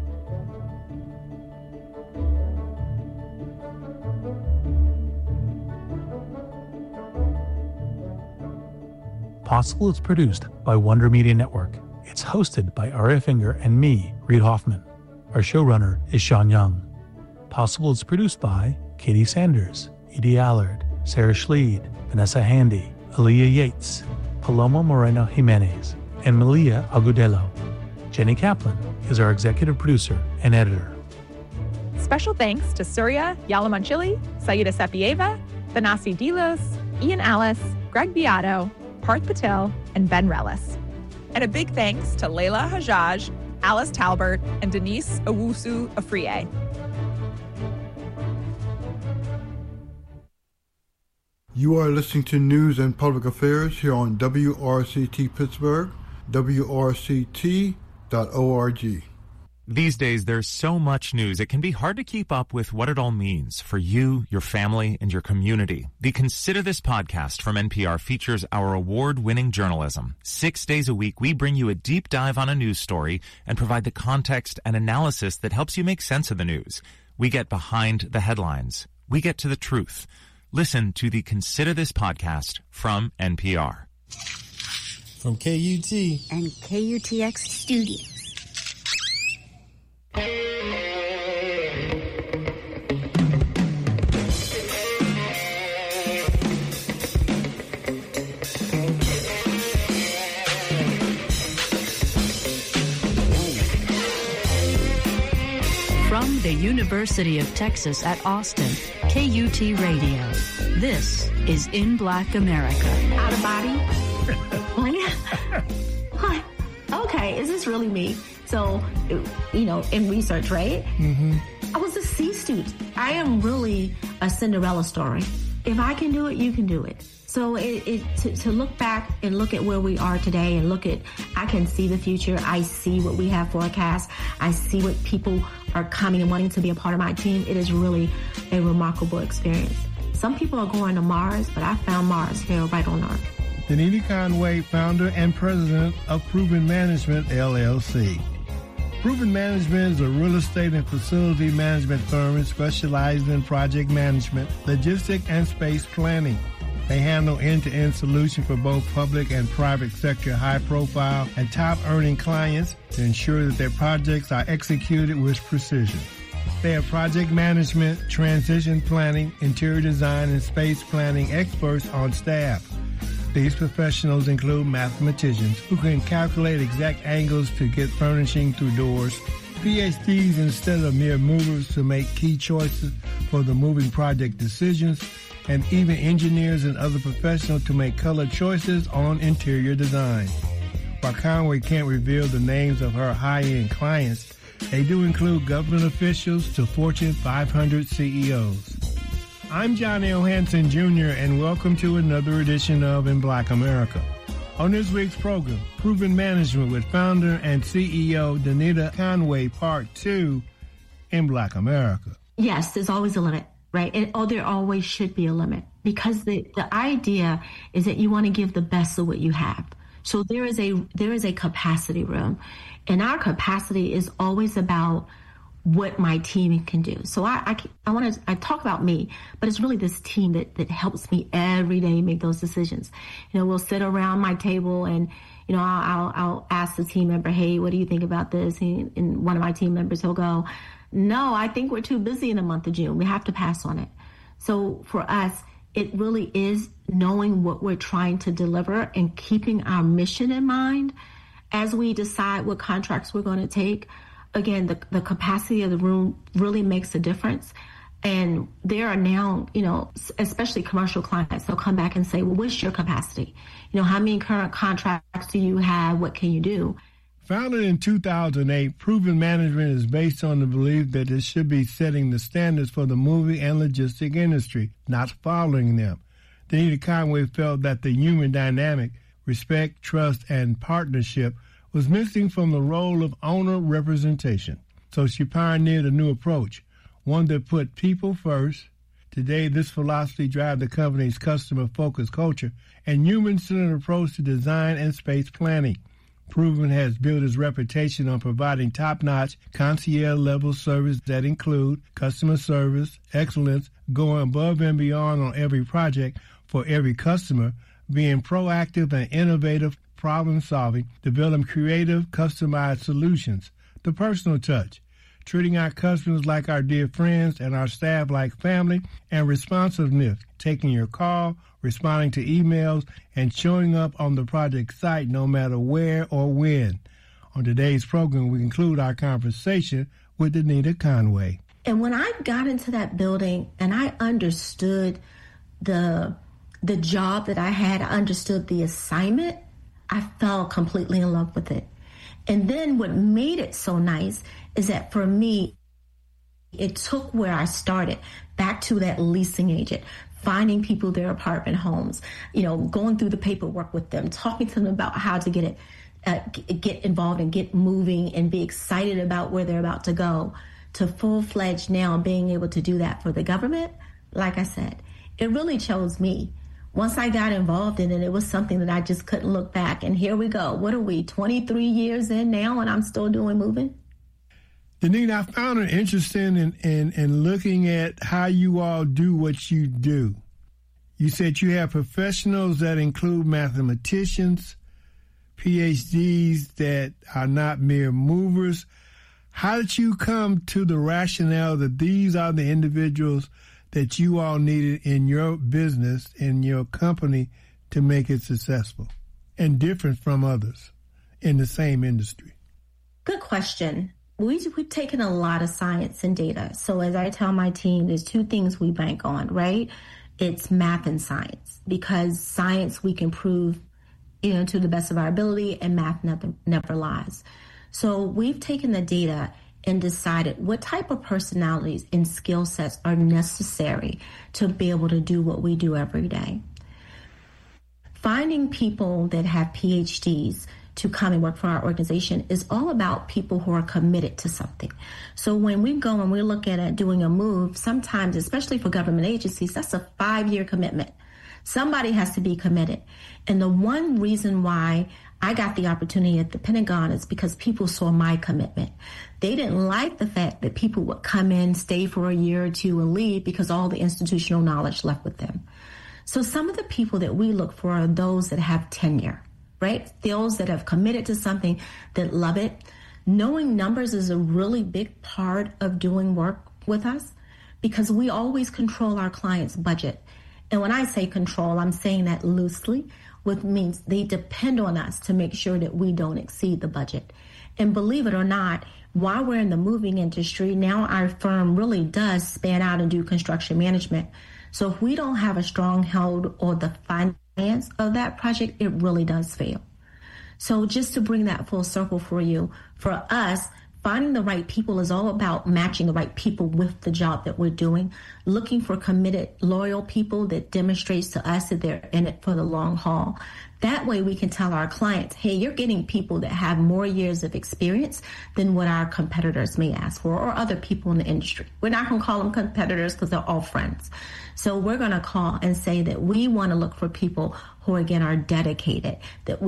Possible is produced by Wonder Media Network. It's hosted by Aria Finger and me, Reid Hoffman. Our showrunner is Sean Young. Possible is produced by Katie Sanders, Edie Allard, Sarah Schleid, Vanessa Handy, Aaliyah Yates, Paloma Moreno Jimenez, and Malia Agudelo. Jenny Kaplan is our executive producer and editor. Special thanks to Surya Yalamanchili, Saida Sapieva, Thanasi Delos, Ian Alice, Greg Beato, Parth Patel, and Ben Rellis. And a big thanks to Layla Hajjaj, Alice Talbert, and Denise Owusu Afriye. You are listening to News and Public Affairs here on WRCT Pittsburgh, WRCT.org. These days, there's so much news, it can be hard to keep up with what it all means for you, your family, and your community. The Consider This podcast from NPR features our award-winning journalism. 6 days a week, we bring you a deep dive on a news story and provide the context and analysis that helps you make sense of the news. We get behind the headlines. We get to the truth. Listen to the Consider This podcast from NPR. From KUT and KUTX Studios. From the University of Texas at Austin, KUT Radio. This is In Black America. Out of body? Huh. Okay, is this really me? So, in research, right? Mm-hmm. I was a C student. I am really a Cinderella story. If I can do it, you can do it. So to look back and look at where we are today and I can see the future. I see what we have forecast. I see what people are coming and wanting to be a part of my team. It is really a remarkable experience. Some people are going to Mars, but I found Mars here right on Earth. Danita Conway, founder and president of Proven Management, LLC. Proven Management is a real estate and facility management firm specializing in project management, logistics, and space planning. They handle end-to-end solutions for both public and private sector high-profile and top-earning clients to ensure that their projects are executed with precision. They have project management, transition planning, interior design, and space planning experts on staff. These professionals include mathematicians who can calculate exact angles to get furnishing through doors, PhDs instead of mere movers to make key choices for the moving project decisions, and even engineers and other professionals to make color choices on interior design. While Conway can't reveal the names of her high-end clients, they do include government officials to Fortune 500 CEOs. I'm John L. Hanson Jr., and welcome to another edition of In Black America. On this week's program, Proven Management with founder and CEO Danita Conway, Part 2, In Black America. Yes, there's always a limit, right? There always should be a limit, because the idea is that you want to give the best of what you have. So there is a capacity room, and our capacity is always about what my team can do. So I talk about me, but it's really this team that helps me every day make those decisions. You know, we'll sit around my table and, you know, I'll ask the team member, hey, what do you think about this? And one of my team members, he'll go, no, I think we're too busy in the month of June. We have to pass on it. So for us, it really is knowing what we're trying to deliver and keeping our mission in mind as we decide what contracts we're going to take. Again, the capacity of the room really makes a difference. And there are now, you know, especially commercial clients, they'll come back and say, well, what's your capacity? You know, how many current contracts do you have? What can you do? Founded in 2008, Proven Management is based on the belief that it should be setting the standards for the movie and logistic industry, not following them. Danita Conway felt that the human dynamic, respect, trust, and partnership was missing from the role of owner representation. So she pioneered a new approach, one that put people first. Today, this philosophy drives the company's customer-focused culture and human-centered approach to design and space planning. Proven has built its reputation on providing top-notch concierge-level service that include customer service, excellence, going above and beyond on every project for every customer, being proactive and innovative, problem-solving, developing creative, customized solutions, the personal touch, treating our customers like our dear friends and our staff like family, and responsiveness, taking your call, responding to emails, and showing up on the project site no matter where or when. On today's program, we conclude our conversation with Danita Conway. And when I got into that building and I understood the job that I had, I understood the assignment, I fell completely in love with it. And then what made it so nice is that for me, it took where I started back to that leasing agent, finding people their apartment homes, you know, going through the paperwork with them, talking to them about how to get involved and get moving and be excited about where they're about to go, to full-fledged now being able to do that for the government. Like I said, it really chose me. Once I got involved in it, it was something that I just couldn't look back. And here we go. What are we, 23 years in now, and I'm still doing moving? Danita, I found it interesting in looking at how you all do what you do. You said you have professionals that include mathematicians, PhDs that are not mere movers. How did you come to the rationale that these are the individuals that you all needed in your business, in your company, to make it successful and different from others in the same industry? Good question. We've taken a lot of science and data. So as I tell my team, there's two things we bank on, right? It's math and science, because science we can prove, you know, to the best of our ability, and math never lies. So we've taken the data and decided what type of personalities and skill sets are necessary to be able to do what we do every day. Finding people that have PhDs to come and work for our organization is all about people who are committed to something. So when we go and we look at doing a move, sometimes, especially for government agencies, that's a 5-year commitment. Somebody has to be committed. And the one reason why I got the opportunity at the Pentagon is because people saw my commitment. They didn't like the fact that people would come in, stay for a year or two, and leave because all the institutional knowledge left with them. So some of the people that we look for are those that have tenure, right? Those that have committed to something, that love it. Knowing numbers is a really big part of doing work with us because we always control our client's budget. And when I say control, I'm saying that loosely, which means they depend on us to make sure that we don't exceed the budget. And believe it or not, while we're in the moving industry, now our firm really does span out and do construction management. So if we don't have a strong hold on the finance of that project, it really does fail. So just to bring that full circle for you, for us, finding the right people is all about matching the right people with the job that we're doing, looking for committed, loyal people that demonstrates to us that they're in it for the long haul. That way we can tell our clients, hey, you're getting people that have more years of experience than what our competitors may ask for or other people in the industry. We're not going to call them competitors because they're all friends. So we're going to call and say that we want to look for people who, again, are dedicated, that we